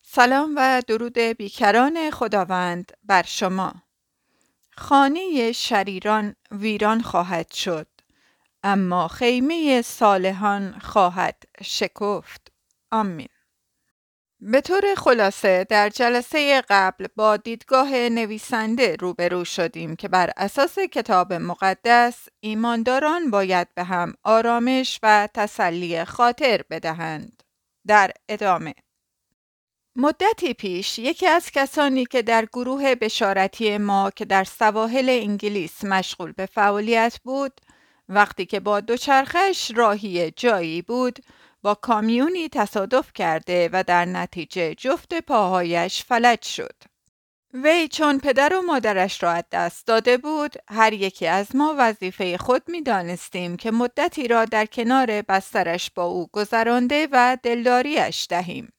سلام و درود بیکران خداوند بر شما. خانه شریران ویران خواهد شد، اما خیمه صالحان خواهد شکفت. آمین. به طور خلاصه در جلسه قبل با دیدگاه نویسنده روبرو شدیم که بر اساس کتاب مقدس ایمانداران باید به هم آرامش و تسلی خاطر بدهند. در ادامه مدتی پیش یکی از کسانی که در گروه بشارتی ما که در سواحل انگلیس مشغول به فعالیت بود، وقتی که با دوچرخش راهی جایی بود، با کامیونی تصادف کرده و در نتیجه جفت پاهایش فلج شد. وی چون پدر و مادرش را از دست داده بود، هر یکی از ما وظیفه خود می دانستیم که مدتی را در کنار بسترش با او گذرانده و دلداریش دهیم.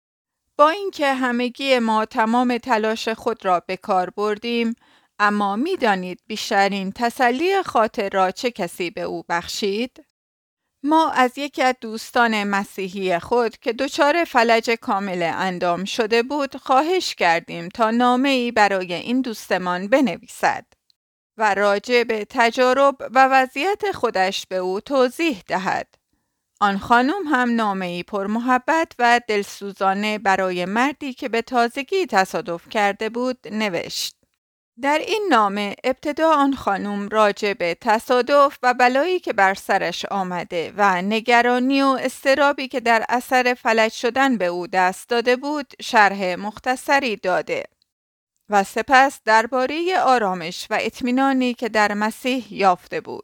با اینکه همگی ما تمام تلاش خود را به کار بردیم، اما می دانید بیشترین تسلی خاطر را چه کسی به او بخشید؟ ما از یکی از دوستان مسیحی خود که دچار فلج کامل اندام شده بود خواهش کردیم تا نامه‌ای برای این دوستمان بنویسد و راجع به تجارب و وضعیت خودش به او توضیح دهد. آن خانم هم نامه‌ای پر محبت و دلسوزانه برای مردی که به تازگی تصادف کرده بود نوشت. در این نامه ابتدا آن خانم راجع به تصادف و بلایی که بر سرش آمده و نگرانی و اضطرابی که در اثر فلج شدن به او دست داده بود شرح مختصری داده و سپس درباره آرامش و اطمینانی که در مسیح یافته بود.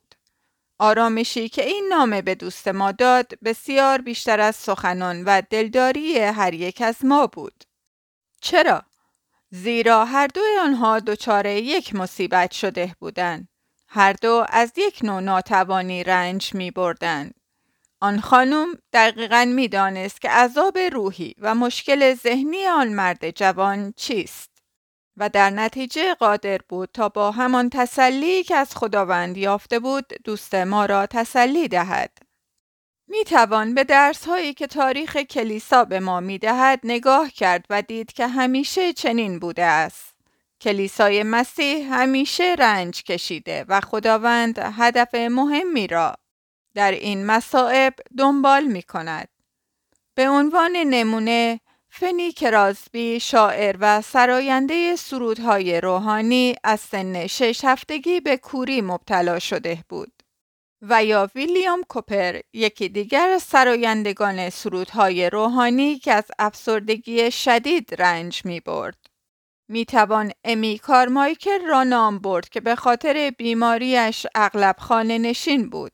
آرامشی که این نامه به دوست ما داد بسیار بیشتر از سخنان و دلداری هر یک از ما بود. چرا؟ زیرا هر دوی آنها دچار یک مصیبت شده بودند. هر دو از یک نوع ناتوانی رنج می بردند. آن خانم دقیقاً می دانست که عذاب روحی و مشکل ذهنی آن مرد جوان چیست و در نتیجه قادر بود تا با همان تسلی که از خداوند یافته بود دوست ما را تسلی دهد. می توان به درس هایی که تاریخ کلیسا به ما می دهد نگاه کرد و دید که همیشه چنین بوده است. کلیسای مسیح همیشه رنج کشیده و خداوند هدف مهمی را در این مصائب دنبال می کند. به عنوان نمونه فنی کراسبی شاعر و سراینده سرودهای روحانی از سن 6 هفتگی به کوری مبتلا شده بود و یا ویلیام کوپر یکی دیگر از سرایندگان سرودهای روحانی که از افسردگی شدید رنج می برد. می توان امی کارمایکل را نام برد که به خاطر بیماریش اغلب خانه نشین بود.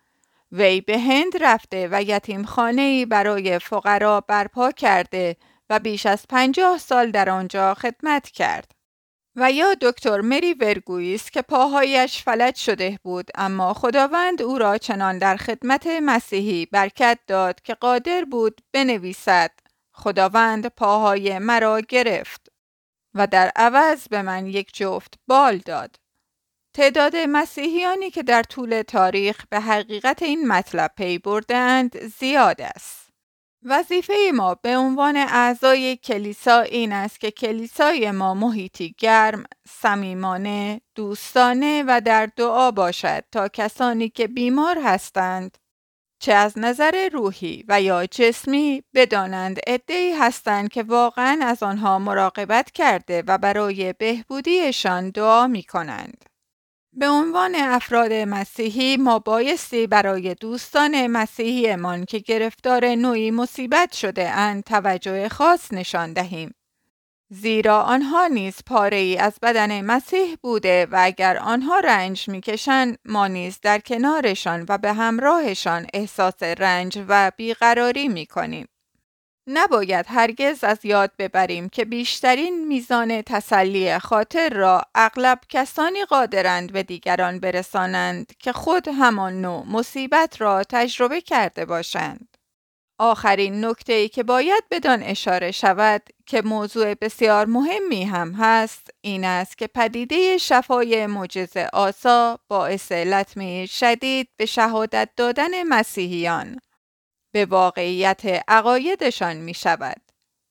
وی به هند رفته و یتیمخانه‌ای برای فقرا برپا کرده و بیش از 50 سال در آنجا خدمت کرد. و یا دکتر مری ورگویس که پاهایش فلج شده بود اما خداوند او را چنان در خدمت مسیحی برکت داد که قادر بود بنویسد خداوند پاهای مرا گرفت و در عوض به من یک جفت بال داد. تعداد مسیحیانی که در طول تاریخ به حقیقت این مطلب پی برده‌اند زیاد است. وظیفه ما به عنوان اعضای کلیسا این است که کلیسای ما محیطی گرم، صمیمانه، دوستانه و در دعا باشد تا کسانی که بیمار هستند، چه از نظر روحی و یا جسمی، بدانند عده‌ای هستند که واقعاً از آنها مراقبت کرده و برای بهبودیشان دعا می کنند. به عنوان افراد مسیحی ما بایستی برای دوستان مسیحیمان که گرفتار نوعی مصیبت شده اند توجه خاص نشان دهیم. زیرا آنها نیز پاره‌ای از بدن مسیح بوده و اگر آنها رنج می‌کشند ما نیز در کنارشان و به همراهشان احساس رنج و بیقراری می‌کنیم. نباید هرگز از یاد ببریم که بیشترین میزان تسلی خاطر را اغلب کسانی قادرند به دیگران برسانند که خود همان نوع مصیبت را تجربه کرده باشند. آخرین نکته‌ای که باید بدان اشاره شود که موضوع بسیار مهمی هم هست این است که پدیده شفای معجزه آسا باعث لطمه شدید به شهادت دادن مسیحیان به واقعیت عقایدشان می شود.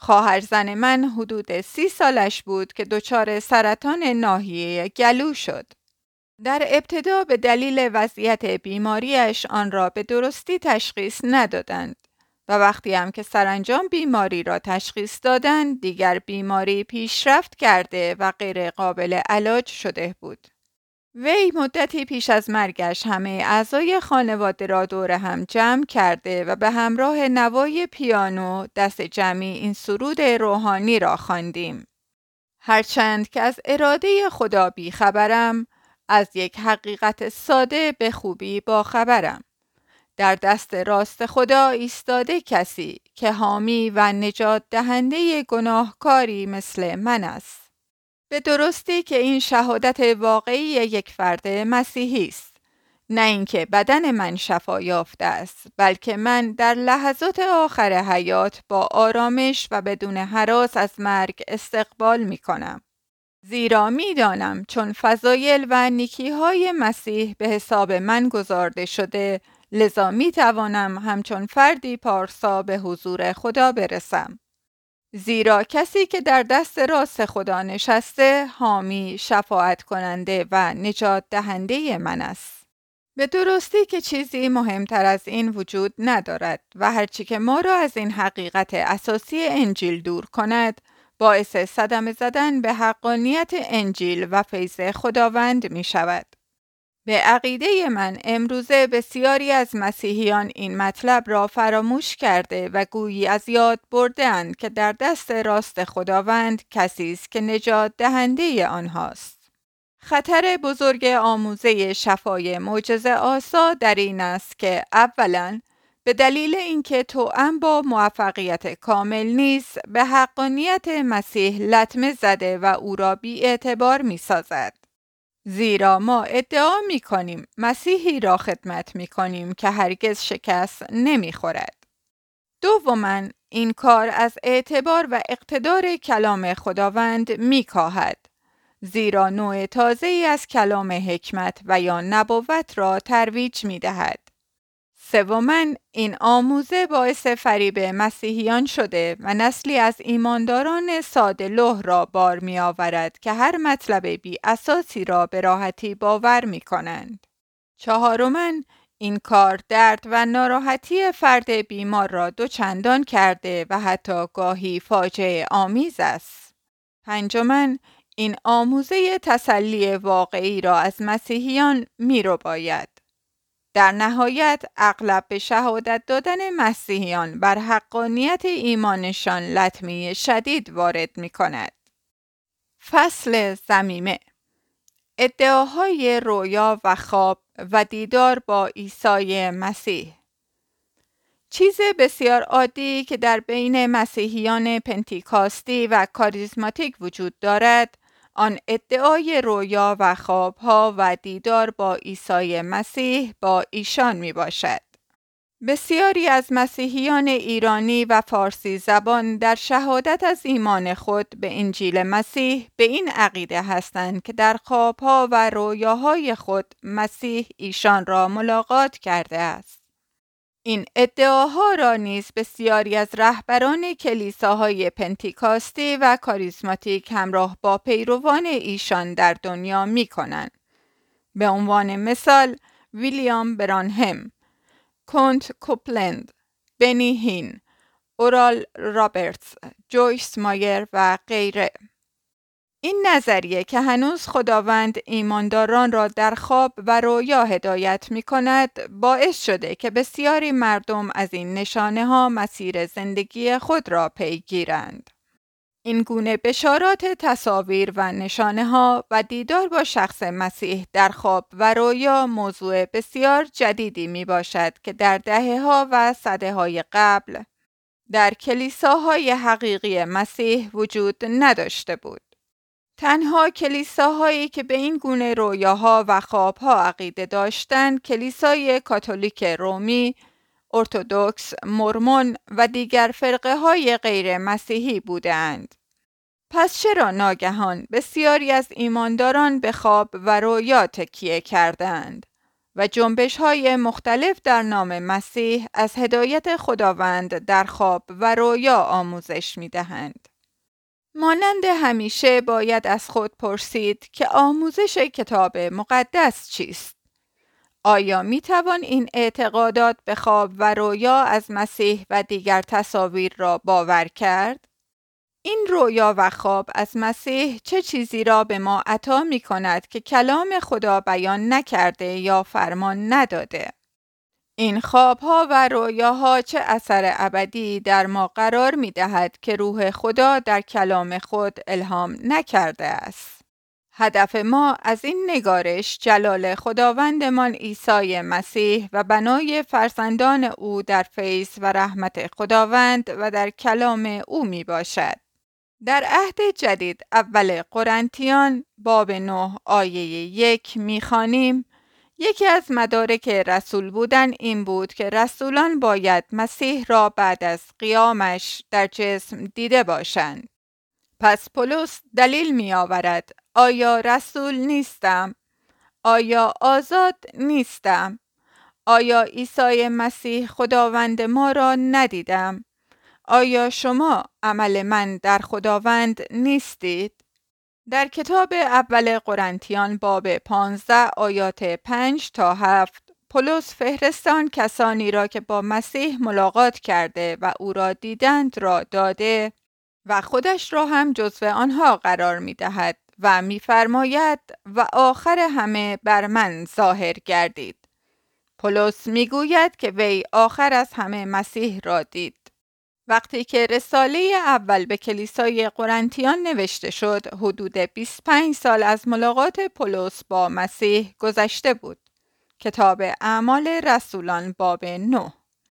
خواهر زن من حدود 30 سالش بود که دچار سرطان ناحیه گلو شد. در ابتدا به دلیل وضعیت بیماریش آن را به درستی تشخیص ندادند و وقتی هم که سرانجام بیماری را تشخیص دادند دیگر بیماری پیشرفت کرده و غیر قابل علاج شده بود. وی مدتی پیش از مرگش همه اعضای خانواده را دور هم جمع کرده و به همراه نوای پیانو دست جمعی این سرود روحانی را خواندیم. هرچند که از اراده خدا بیخبرم، از یک حقیقت ساده به خوبی باخبرم. در دست راست خدا ایستاده کسی که حامی و نجات دهنده گناهکاری مثل من است. به درستی که این شهادت واقعی یک فرد مسیحی است. نه اینکه بدن من شفا یافته است، بلکه من در لحظات آخر حیات با آرامش و بدون هراس از مرگ استقبال می کنم. زیرا می دانم چون فضایل و نیکی‌های مسیح به حساب من گذارده شده، لذا می توانم همچون فردی پارسا به حضور خدا برسم. زیرا کسی که در دست راست خدا نشسته، حامی، شفاعت کننده و نجات دهنده من است. به درستی که چیزی مهمتر از این وجود ندارد و هرچی که ما را از این حقیقت اساسی انجیل دور کند، باعث صدمه زدن به حقانیت انجیل و فیض خداوند می شود. به عقیده من امروزه بسیاری از مسیحیان این مطلب را فراموش کرده و گویی از یاد برده‌اند که در دست راست خداوند کسی است که نجات دهنده آنهاست. خطر بزرگ آموزه شفای معجزه آسا در این است که اولاً به دلیل اینکه توأم با موفقیت کامل نیست، به حقانیت مسیح لطمه زده و او را بی‌اعتبار می‌سازد. زیرا ما ادعا می‌کنیم مسیحی را خدمت می‌کنیم که هرگز شکست نمی‌خورد. دوماً این کار از اعتبار و اقتدار کلام خداوند می‌کاهد. زیرا نوع تازه‌ای از کلام حکمت و یا نبوت را ترویج می‌دهد. سوماً این آموزه باعث فریب مسیحیان شده و نسلی از ایمانداران ساده لوح را بار می آورد که هر مطلب بی اساسی را به راحتی باور می کنند. چهارماً این کار درد و ناراحتی فرد بیمار را دوچندان کرده و حتی گاهی فاجعه آمیز است. پنجماً این آموزه تسلی واقعی را از مسیحیان می رو باید. در نهایت اغلب به شهادت دادن مسیحیان بر حقانیت ایمانشان لطمه شدید وارد می کند. فصل ضمیمه: ادعاهای رویا و خواب و دیدار با عیسی مسیح. چیز بسیار عادی که در بین مسیحیان پنتیکاستی و کاریزماتیک وجود دارد، آن ادعای رویا و خوابها و دیدار با عیسی مسیح با ایشان می باشد. بسیاری از مسیحیان ایرانی و فارسی زبان در شهادت از ایمان خود به انجیل مسیح به این عقیده هستند که در خوابها و رویاهای خود مسیح ایشان را ملاقات کرده است. این ادعاها را نیز بسیاری از رهبران کلیساهای پنتیکاستی و کاریزماتیک همراه با پیروان ایشان در دنیا می کنند. به عنوان مثال ویلیام برانهم، کنت کوپلند، بنی هین، اورال رابرتس، جویس مایر و غیره. این نظریه که هنوز خداوند ایمانداران را در خواب و رویا هدایت می کند، باعث شده که بسیاری مردم از این نشانه ها مسیر زندگی خود را پیگیرند. این گونه بشارات، تصاویر و نشانه ها و دیدار با شخص مسیح در خواب و رویا موضوع بسیار جدیدی می باشد که در دهه‌ها و سده‌های قبل در کلیساهای حقیقی مسیح وجود نداشته بود. تنها کلیساهایی که به این گونه رویاها و خوابها عقیده داشتند، کلیسای کاتولیک رومی، ارتدوکس، مرمون و دیگر فرقه های غیر مسیحی بودند. پس چرا ناگهان بسیاری از ایمانداران به خواب و رویا تکیه کردند؟ و جنبش‌های مختلف در نام مسیح از هدایت خداوند در خواب و رویا آموزش می‌دهند. مانند همیشه باید از خود پرسید که آموزش کتاب مقدس چیست؟ آیا می‌توان این اعتقادات به خواب و رویا از مسیح و دیگر تصاویر را باور کرد؟ این رویا و خواب از مسیح چه چیزی را به ما عطا می‌کند که کلام خدا بیان نکرده یا فرمان نداده؟ این خواب‌ها و رویاها چه اثر ابدی در ما قرار می‌دهد که روح خدا در کلام خود الهام نکرده است؟ هدف ما از این نگارش جلال خداوندمان عیسی مسیح و بنای فرزندان او در فیض و رحمت خداوند و در کلام او می باشد. در عهد جدید اول قرنتیان باب 9 آیه 1 می خوانیم: یکی از مدارک رسول بودن این بود که رسولان باید مسیح را بعد از قیامش در جسم دیده باشند. پس پولس دلیل می آورد: آیا رسول نیستم؟ آیا آزاد نیستم؟ آیا عیسی مسیح خداوند ما را ندیدم؟ آیا شما عمل من در خداوند نیستید؟ در کتاب اول قرنتیان باب 15 آیات 5 تا 7 پولس فهرست کسانی را که با مسیح ملاقات کرده و او را دیدند را داده و خودش را هم جزو آنها قرار می دهد و می فرماید و آخر همه بر من ظاهر گردید. پولس می گوید که وی آخر از همه مسیح را دید. وقتی که رساله اول به کلیسای قرنتیان نوشته شد، حدود 25 سال از ملاقات پولس با مسیح گذشته بود. کتاب اعمال رسولان باب 9.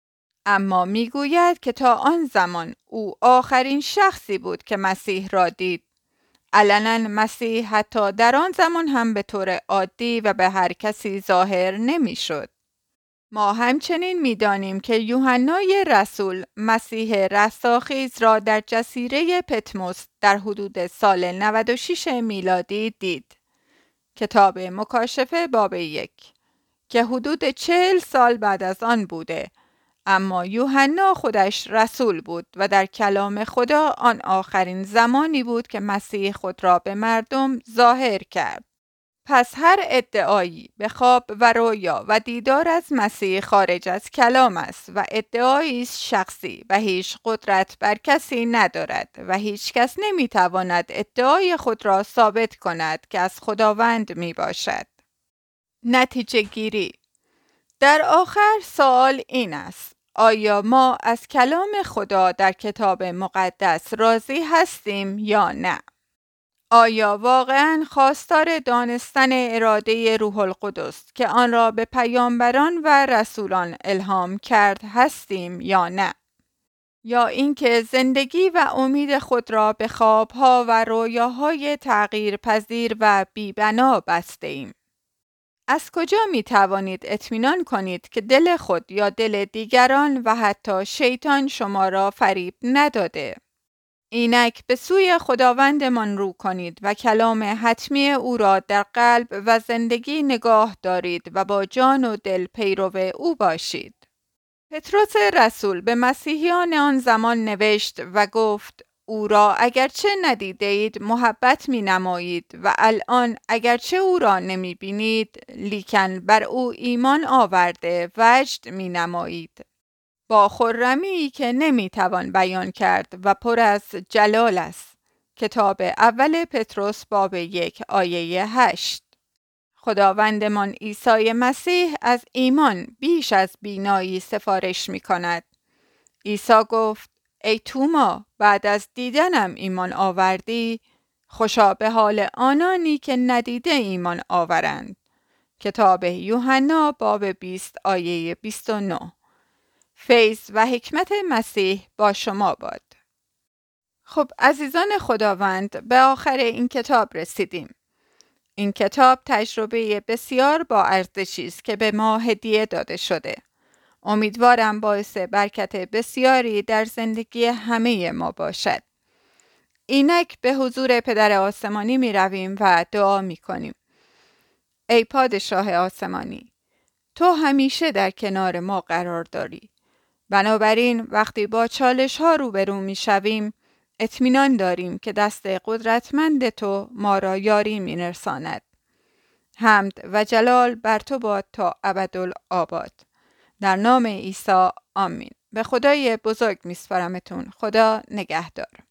اما میگوید که تا آن زمان او آخرین شخصی بود که مسیح را دید. علنا مسیح حتی در آن زمان هم به طور عادی و به هر کسی ظاهر نمیشد. ما همچنین می‌دانیم که یوحنای رسول مسیح رستاخیز را در جزیره پتموس در حدود سال 96 میلادی دید. کتاب مکاشفه باب 1 که حدود 40 سال بعد از آن بوده، اما یوحنا خودش رسول بود و در کلام خدا آن آخرین زمانی بود که مسیح خود را به مردم ظاهر کرد. پس هر ادعایی به خواب و رویا و دیدار از مسیح خارج از کلام است و ادعایی شخصی و هیچ قدرت بر کسی ندارد و هیچ کس نمیتواند ادعای خود را ثابت کند که از خداوند می باشد. نتیجه گیری: در آخر سوال این است: آیا ما از کلام خدا در کتاب مقدس راضی هستیم یا نه؟ آیا واقعاً خواستار دانستن اراده روح القدس که آن را به پیامبران و رسولان الهام کرد هستیم یا نه؟ یا اینکه زندگی و امید خود را به خوابها و رویاهای تغییر پذیر و بی‌بنا بسته ایم؟ از کجا می توانید اطمینان کنید که دل خود یا دل دیگران و حتی شیطان شما را فریب نداده؟ اینک به سوی خداوندمان رو کنید و کلام حتمی او را در قلب و زندگی نگاه دارید و با جان و دل پیرو او باشید. پتروس رسول به مسیحیان آن زمان نوشت و گفت: او را اگرچه ندیده اید محبت می نمایید و الان اگرچه او را نمی بینید لیکن بر او ایمان آورده وجد می نمایید. با خرمی که نمی توان بیان کرد و پر از جلال است. کتاب اول پتروس باب 1 آیه 8. خداوندمان عیسی مسیح از ایمان بیش از بینایی سفارش می کند. عیسی گفت: ای توما، بعد از دیدنم ایمان آوردی؟ خوشا به حال آنانی که ندیده ایمان آورند. کتاب یوحنا باب 20 آیه 29. فیض و حکمت مسیح با شما باد. خب عزیزان خداوند، به آخر این کتاب رسیدیم. این کتاب تجربه بسیار با ارزشی است که به ما هدیه داده شده. امیدوارم باعث برکت بسیاری در زندگی همه ما باشد. اینک به حضور پدر آسمانی می رویم و دعا می کنیم. ای پادشاه آسمانی، تو همیشه در کنار ما قرار داری. بنابراین وقتی با چالش ها روبرو می شویم، اطمینان داریم که دست قدرتمند تو ما را یاری می نرساند. حمد و جلال بر تو باد تا ابدالآباد. در نام عیسی آمین. به خدای بزرگ می سپارمتون. خدا نگهدار.